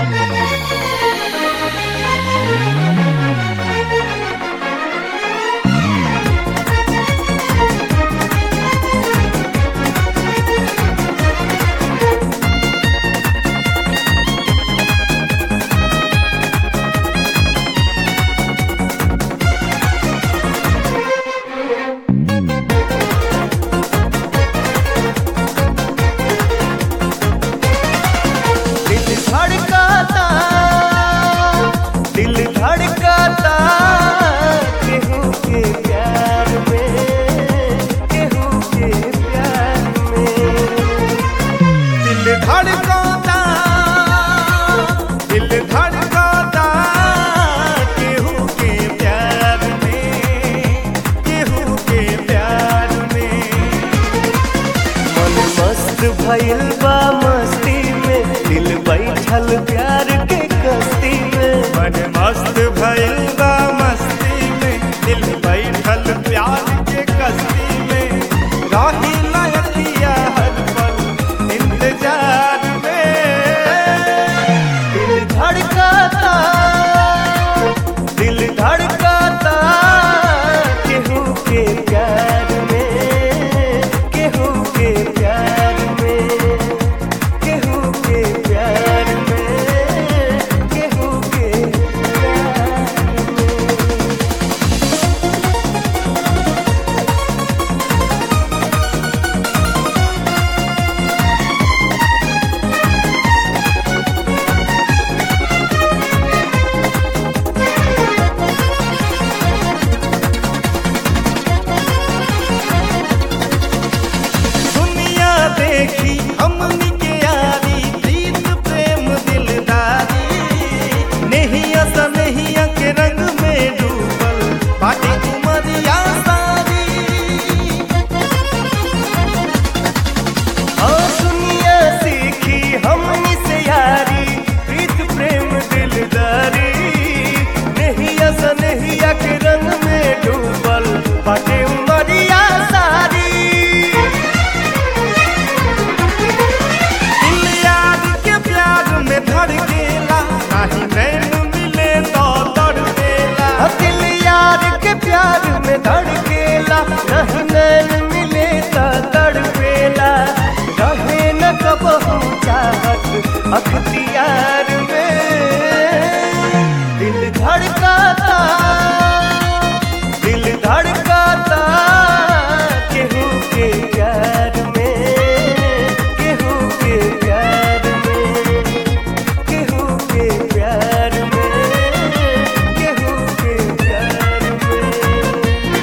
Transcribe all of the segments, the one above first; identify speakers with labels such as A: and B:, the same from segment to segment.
A: दिल धड़काता केहू के प्यार में, केहू के प्यार में। दिल धड़काता केहू के प्यार में, केहू के प्यार में। मन मस्त भइल बा मस्ती में, दिल बैठल प्यार के कस्ती में। मन मस्त भइल बा मस्ती में, दिल बैठल प्यार के कस्ती में। राही लयतिया हर पल इंतजार में। दिल धड़काता केहू के प्यार में, केहू के प्यार में, केहू के प्यार में, केहू के प्यार में। दुनिया देखी हमनी के यारी, प्रीत प्रेम दिलदारी। नहिया सा नहिया के रंग में डूबल बाटे उमरिया सारी। हाँ दुनिया सीखी हमनी से यारी, प्रीत प्रेम दिलदारी। नहिया सा नहिया के रंग में डूबल बाटे उमरिया सारी। दिल यार के प्यार में धड़केला, नाही नैन मिले तो तड़पेला। दिल यार के प्यार में धड़केला, नहीं नैन मिले तो तड़पेला। रहे न कबहू चाहत अख्तियार में। दिल धड़काता केहू के प्यार में, केहू के प्यार में, केहू के प्यार में, केहू के प्यार में।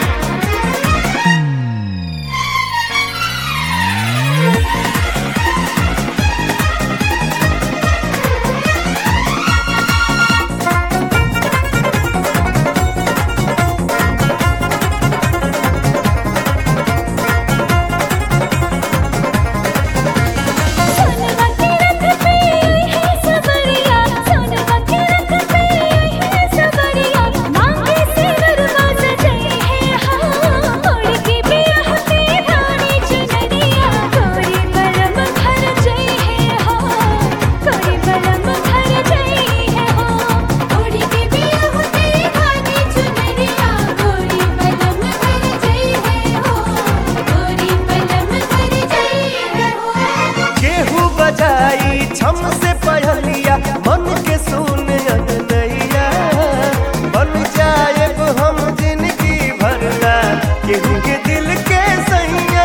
B: सोनवा के रथ पे आई है सबरिया, सोनवा के रथ पे आई है सबरिया। मांगे सिरवा सजई है हाँ, ओढ़ के बिरह के रानी चुनरिया। गोरी बलम घर जई है हाँ, गोरी बलम घर जई है हाँ। ओढ़ के बिरह के रानी चुनरिया, गोरी बलम घर जई है हाँ, गोरी बलम घर जई है हाँ।
A: केहू बजाई छम से पहलिया, मन के सुन अनैया। बन जाएब हम जिंदगी भरना, केहू के दिल के सैया।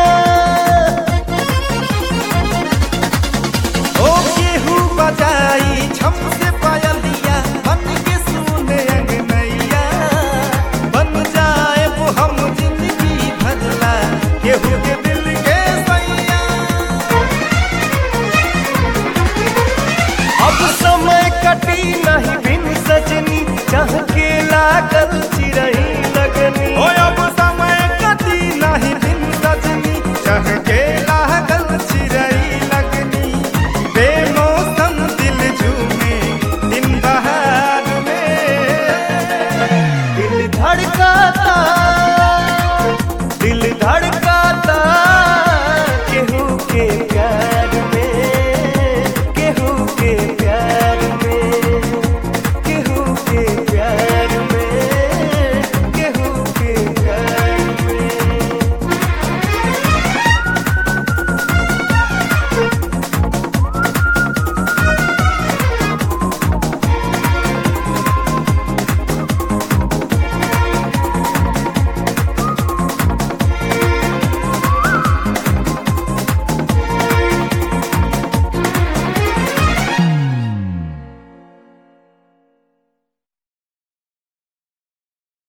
A: ओ केहू बजाई छम से पहलिया, मन के सुन अनैया। बन जाएब हम जिंदगी भरना, केहू के दिल के सैया। अब समय कटी नहीं बिन सजनी, चाह के लागल